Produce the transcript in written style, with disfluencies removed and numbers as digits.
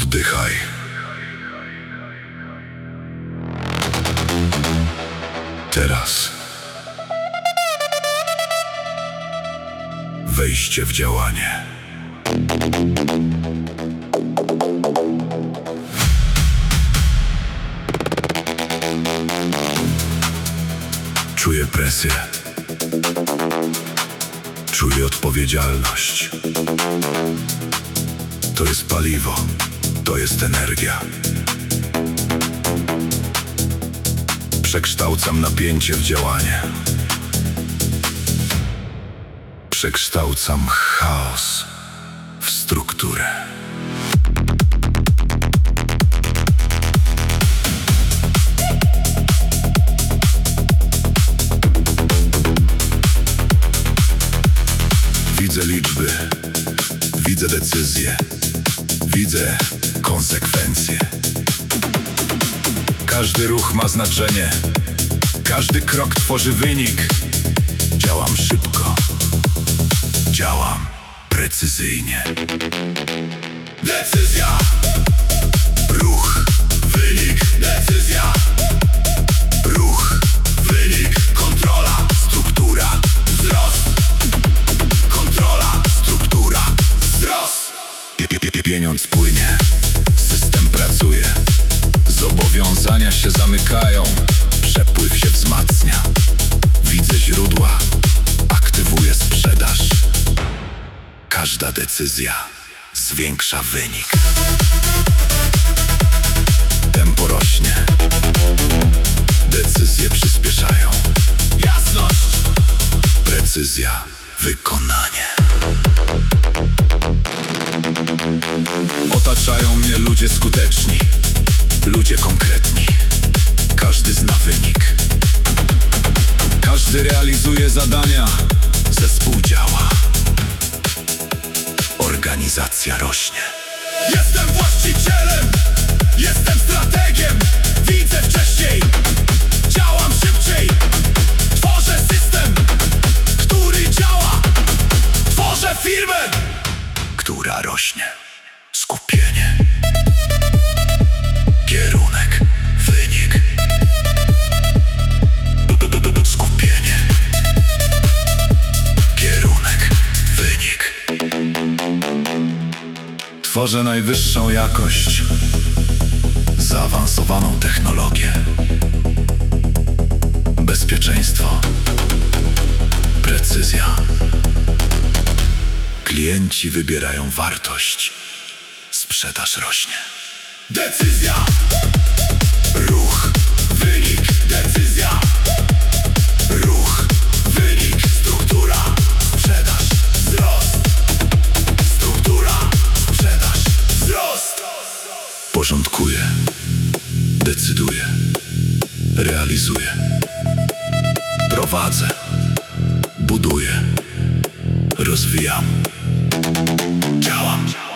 Oddychaj. Teraz. Wejście w działanie. Czuję presję. Czuję odpowiedzialność. To jest paliwo. To jest energia. Przekształcam napięcie w działanie. Przekształcam chaos w strukturę. Widzę liczby, widzę decyzje, widzę konsekwencje. Każdy ruch ma znaczenie, każdy krok tworzy wynik. Działam szybko, działam precyzyjnie. Decyzja, ruch, wynik, decyzja. Ruch, wynik, kontrola, struktura, wzrost. Kontrola, struktura, wzrost. Pieniądz płynie, system pracuje. Zobowiązania się zamykają, przepływ się wzmacnia. Widzę źródła, aktywuję sprzedaż. Każda decyzja zwiększa wynik. Tempo rośnie, decyzje przyspieszają. Jasność, precyzja, wykonanie. Otaczają mnie ludzie skuteczni, ludzie konkretni. Każdy zna wynik, każdy realizuje zadania. Zespół działa, organizacja rośnie. Jestem właścicielem, jestem strategiem. Widzę wcześniej, działam szybciej. Tworzę system, który działa. Tworzę firmę, która rośnie. Skupienie, kierunek, wynik. Skupienie, kierunek, wynik. Tworzę najwyższą jakość, zaawansowaną technologię. Bezpieczeństwo, precyzja. Klienci wybierają wartość. Sprzedaż rośnie. Decyzja, ruch, wynik, decyzja. Ruch, wynik, struktura, sprzedaż, wzrost. Struktura, sprzedaż, wzrost. Porządkuję, decyduję, realizuję. Prowadzę, buduję, rozwijam. Działam.